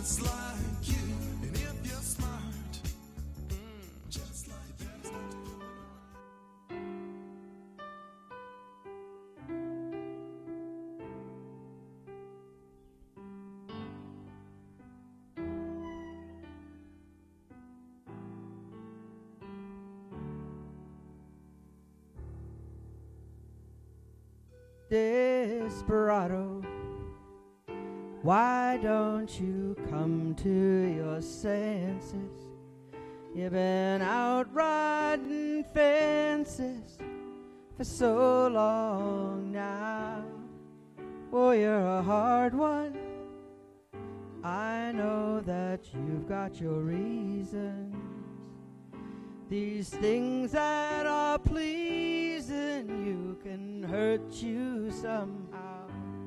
just like you. And if you're smart, just like that. Desperado, why don't you come to your senses? You've been out riding fences for so long now. Oh, you're a hard one. I know that you've got your reasons. These things that are pleasing you can hurt you somehow.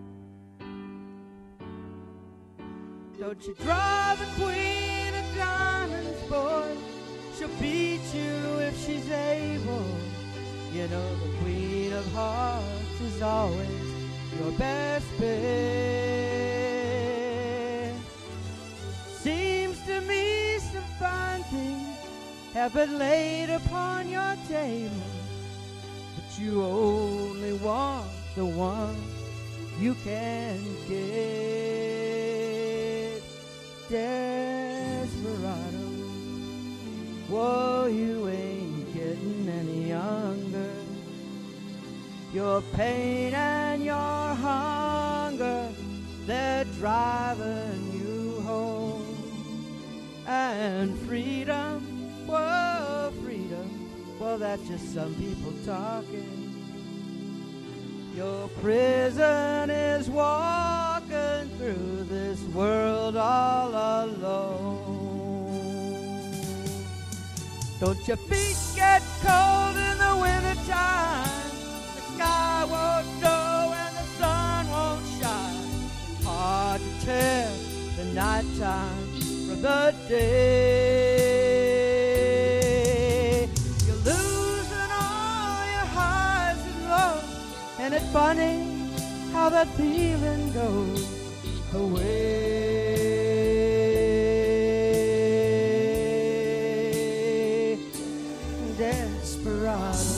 Don't you draw the queen of diamonds, boy. She'll beat you if she's able. You know the queen of hearts is always your best bet. Seems to me some fine things have been laid upon your table, but you only want the one you can get. Desperado, whoa, you ain't getting any younger. Your pain and your hunger, they're driving you home. And freedom, whoa, freedom, well, that's just some people talking. Your prison is walking through this world all alone. Don't your feet get cold in the wintertime? The sky won't know and the sun won't shine. It's hard to tell the nighttime from the day. You're losing all your highs and lows, and it's funny how that feeling goes away. Desperado,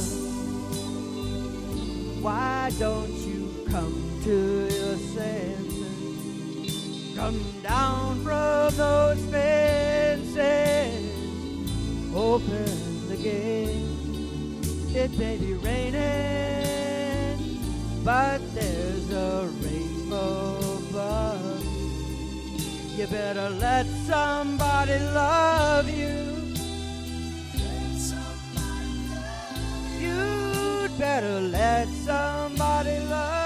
why don't you come to your senses? Come down from those fences, open the gate. It may be raining, but there's a rainbow above. You better let somebody love you. You'd better let somebody love you.